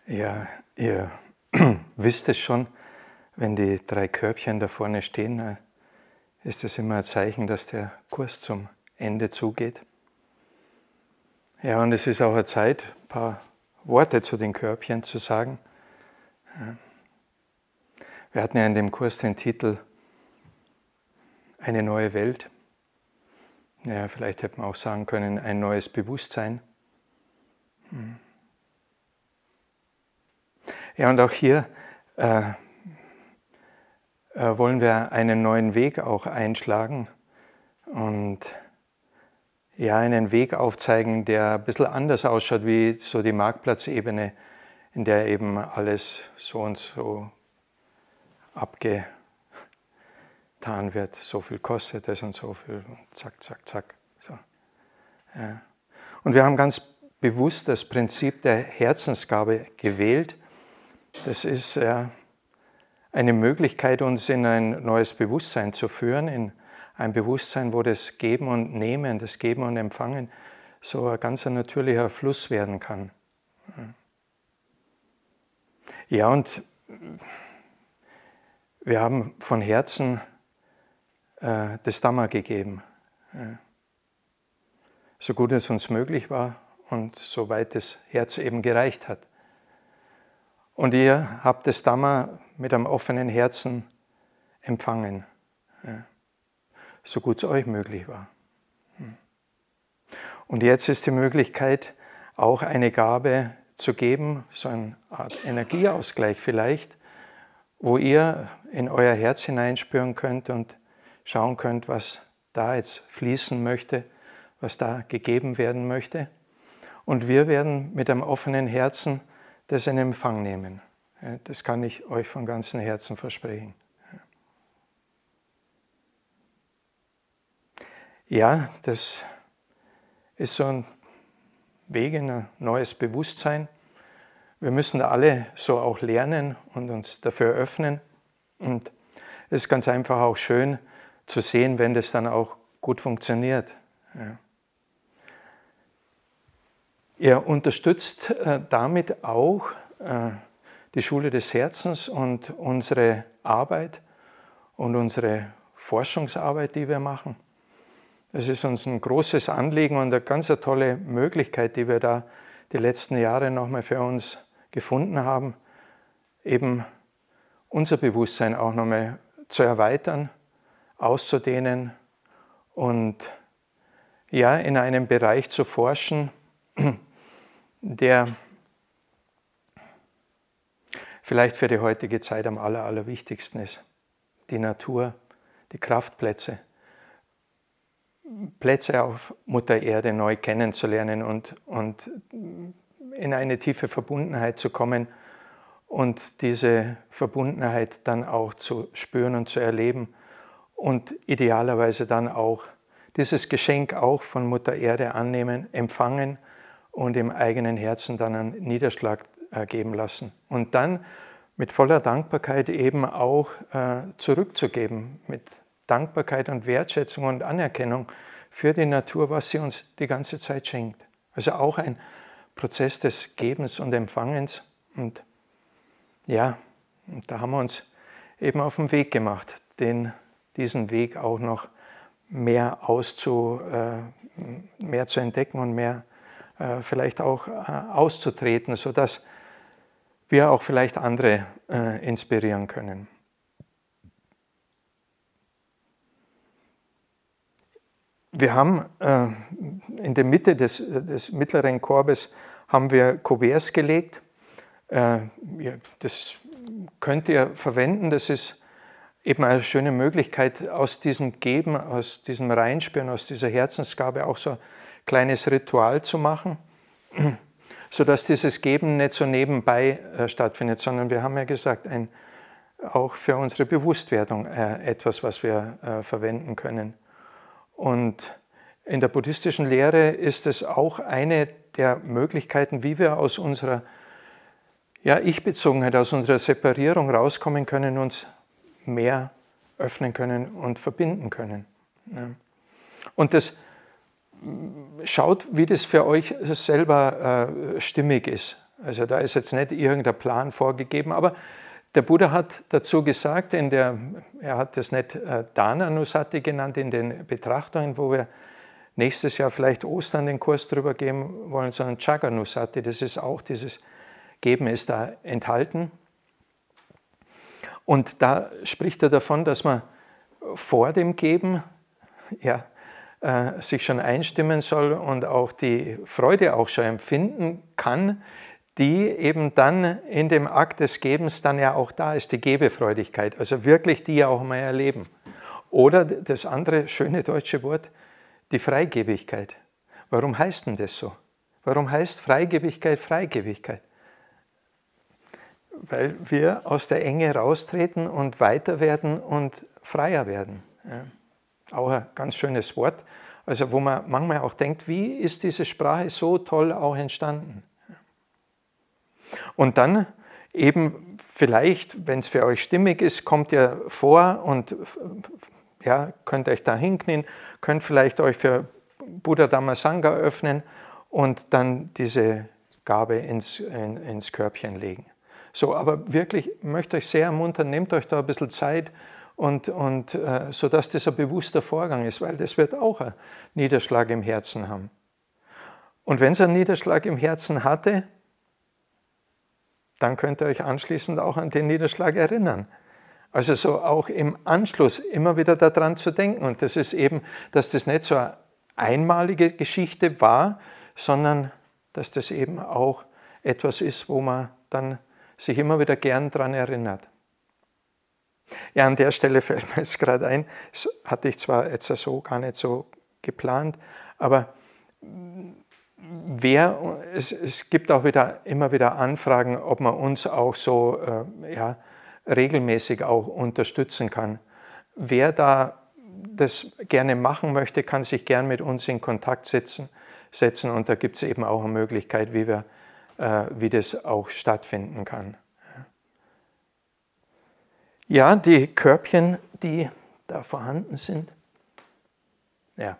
Ja, ihr wisst es schon, wenn die 3 Körbchen da vorne stehen, ist das immer ein Zeichen, dass der Kurs zum Ende zugeht. Ja, und es ist auch eine Zeit, ein paar Worte zu den Körbchen zu sagen. Wir hatten ja in dem Kurs den Titel Eine neue Welt. Ja, vielleicht hätte man auch sagen können, ein neues Bewusstsein. Ja, und auch hier wollen wir einen neuen Weg auch einschlagen und ja, einen Weg aufzeigen, der ein bisschen anders ausschaut wie so die Marktplatzebene, in der eben alles so und so abgetan wird. So viel kostet es und so viel und zack, zack, zack. So. Ja. Und wir haben ganz bewusst das Prinzip der Herzensgabe gewählt. Das ist eine Möglichkeit, uns in ein neues Bewusstsein zu führen, in ein Bewusstsein, wo das Geben und Nehmen, das Geben und Empfangen so ein ganz natürlicher Fluss werden kann. Ja, und wir haben von Herzen das Dhamma gegeben, so gut es uns möglich war und soweit das Herz eben gereicht hat. Und ihr habt das Dhamma mit einem offenen Herzen empfangen, so gut es euch möglich war. Und jetzt ist die Möglichkeit, auch eine Gabe zu geben, so eine Art Energieausgleich vielleicht, wo ihr in euer Herz hineinspüren könnt und schauen könnt, was da jetzt fließen möchte, was da gegeben werden möchte. Und wir werden mit einem offenen Herzen das in Empfang nehmen. Das kann ich euch von ganzem Herzen versprechen. Ja, das ist so ein Weg in ein neues Bewusstsein. Wir müssen alle so auch lernen und uns dafür öffnen. Und es ist ganz einfach auch schön zu sehen, wenn das dann auch gut funktioniert. Ja. Ihr unterstützt damit auch die Schule des Herzens und unsere Arbeit und unsere Forschungsarbeit, die wir machen. Es ist uns ein großes Anliegen und eine ganz tolle Möglichkeit, die wir da die letzten Jahre nochmal für uns gefunden haben, eben unser Bewusstsein auch nochmal zu erweitern, auszudehnen und ja, in einem Bereich zu forschen, der vielleicht für die heutige Zeit am allerwichtigsten ist. Die Natur, die Kraftplätze, Plätze auf Mutter Erde neu kennenzulernen und in eine tiefe Verbundenheit zu kommen und diese Verbundenheit dann auch zu spüren und zu erleben und idealerweise dann auch dieses Geschenk auch von Mutter Erde annehmen, empfangen und im eigenen Herzen dann einen Niederschlag geben lassen. Und dann mit voller Dankbarkeit eben auch zurückzugeben, mit Dankbarkeit und Wertschätzung und Anerkennung für die Natur, was sie uns die ganze Zeit schenkt. Also auch ein Prozess des Gebens und Empfangens. Und ja, da haben wir uns eben auf den Weg gemacht, diesen Weg auch noch mehr zu entdecken und mehr vielleicht auch auszutreten, sodass wir auch vielleicht andere inspirieren können. Wir haben in der Mitte des mittleren Korbes haben wir Kuverts gelegt. Das könnt ihr verwenden. Das ist eben eine schöne Möglichkeit, aus diesem Geben, aus diesem Reinspüren, aus dieser Herzensgabe auch so ein kleines Ritual zu machen, sodass dieses Geben nicht so nebenbei stattfindet, sondern wir haben ja gesagt, auch für unsere Bewusstwerdung etwas, was wir verwenden können. Und in der buddhistischen Lehre ist es auch eine der Möglichkeiten, wie wir aus unserer Ich-Bezogenheit, aus unserer Separierung rauskommen können, uns mehr öffnen können und verbinden können. Und das schaut, wie das für euch selber stimmig ist. Also da ist jetzt nicht irgendein Plan vorgegeben, aber der Buddha hat dazu gesagt, er hat das nicht Dana-Nusati genannt in den Betrachtungen, wo wir nächstes Jahr vielleicht Ostern den Kurs drüber geben wollen, sondern Chaga-Nusati, das ist auch dieses Geben ist da enthalten. Und da spricht er davon, dass man vor dem Geben sich schon einstimmen soll und auch die Freude auch schon empfinden kann, die eben dann in dem Akt des Gebens dann ja auch da ist, die Gebefreudigkeit, also wirklich die auch mal erleben. Oder das andere schöne deutsche Wort, die Freigebigkeit. Warum heißt denn das so? Warum heißt Freigebigkeit Freigebigkeit? Weil wir aus der Enge raustreten und weiter werden und freier werden. Ja. Auch ein ganz schönes Wort, also wo man manchmal auch denkt, wie ist diese Sprache so toll auch entstanden? Und dann eben vielleicht, wenn es für euch stimmig ist, kommt ihr vor und könnt euch da hinknien, könnt vielleicht euch für Buddha Dhamma Sangha öffnen und dann diese Gabe ins Körbchen legen. So, aber wirklich, ich möchte euch sehr ermuntern, nehmt euch da ein bisschen Zeit sodass das ein bewusster Vorgang ist, weil das wird auch einen Niederschlag im Herzen haben. Und wenn es einen Niederschlag im Herzen hatte, dann könnt ihr euch anschließend auch an den Niederschlag erinnern. Also so auch im Anschluss immer wieder daran zu denken. Und das ist eben, dass das nicht so eine einmalige Geschichte war, sondern dass das eben auch etwas ist, wo man dann sich immer wieder gern daran erinnert. Ja, an der Stelle fällt mir jetzt gerade ein, das hatte ich zwar jetzt so gar nicht so geplant, aber es gibt auch immer wieder Anfragen, ob man uns auch so regelmäßig auch unterstützen kann. Wer da das gerne machen möchte, kann sich gern mit uns in Kontakt setzen und da gibt es eben auch eine Möglichkeit, wie das auch stattfinden kann. Ja, die Körbchen, die da vorhanden sind. Ja.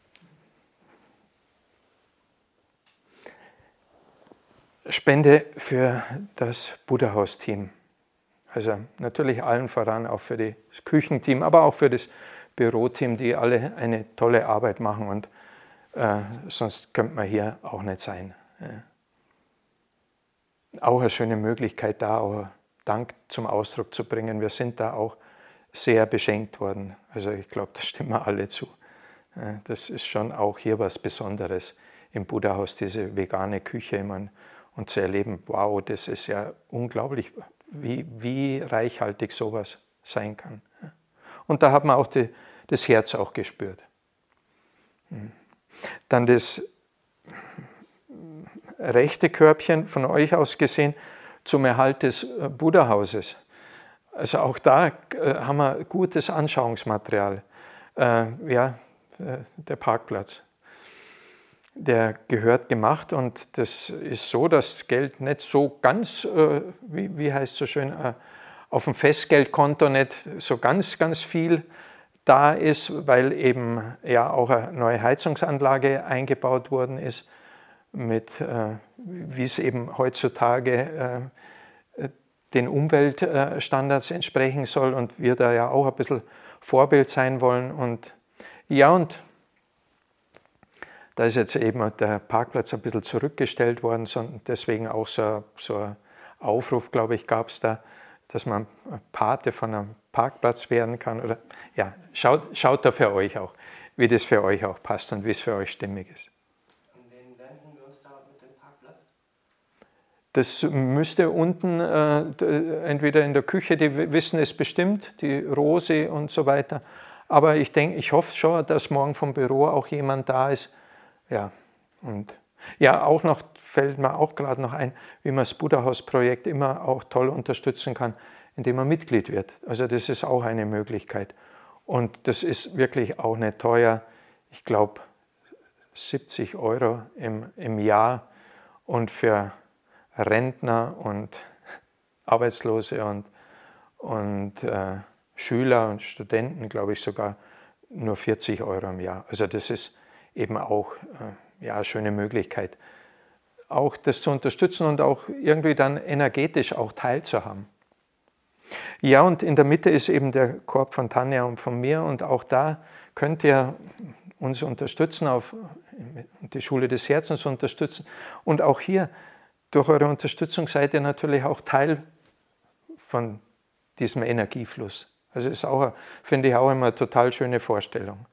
Spende für das Buddha-Haus-Team. Also natürlich allen voran auch für das Küchenteam, aber auch für das Büroteam, die alle eine tolle Arbeit machen und sonst könnte man hier auch nicht sein. Ja. Auch eine schöne Möglichkeit, da auch Dank zum Ausdruck zu bringen. Wir sind da auch sehr beschenkt worden. Also ich glaube, da stimmen wir alle zu. Das ist schon auch hier was Besonderes im Buddha-Haus, diese vegane Küche und zu erleben, wow, das ist ja unglaublich, wie reichhaltig sowas sein kann. Und da hat man auch das Herz auch gespürt. Dann das rechte Körbchen von euch aus gesehen, zum Erhalt des Buddha-Hauses. Also auch da haben wir gutes Anschauungsmaterial. Der Parkplatz, der gehört gemacht und das ist so, dass Geld nicht so ganz, wie heißt es so schön, auf dem Festgeldkonto nicht so ganz, ganz viel da ist, weil eben ja auch eine neue Heizungsanlage eingebaut worden ist, wie es eben heutzutage den Umweltstandards entsprechen soll und wir da ja auch ein bisschen Vorbild sein wollen. Und da ist jetzt eben der Parkplatz ein bisschen zurückgestellt worden, deswegen auch so ein Aufruf, glaube ich, gab es da, dass man Pate von einem Parkplatz werden kann. Oder ja, schaut da für euch auch, wie das für euch auch passt und wie es für euch stimmig ist. Das müsste unten, entweder in der Küche, die wissen es bestimmt, die Rose und so weiter. Aber ich hoffe schon, dass morgen vom Büro auch jemand da ist. Ja, und ja, auch noch fällt mir auch gerade noch ein, wie man das Buddha-Haus-Projekt immer auch toll unterstützen kann, indem man Mitglied wird. Also das ist auch eine Möglichkeit. Und das ist wirklich auch nicht teuer. Ich glaube 70 € im Jahr und für Rentner und Arbeitslose und Schüler und Studenten, glaube ich, sogar nur 40 € im Jahr. Also das ist eben auch eine schöne Möglichkeit, auch das zu unterstützen und auch irgendwie dann energetisch auch teilzuhaben. Ja, und in der Mitte ist eben der Korb von Tanja und von mir und auch da könnt ihr uns unterstützen, die Schule des Herzens unterstützen und auch hier durch eure Unterstützung seid ihr natürlich auch Teil von diesem Energiefluss. Also ist auch, finde ich, auch immer eine total schöne Vorstellung.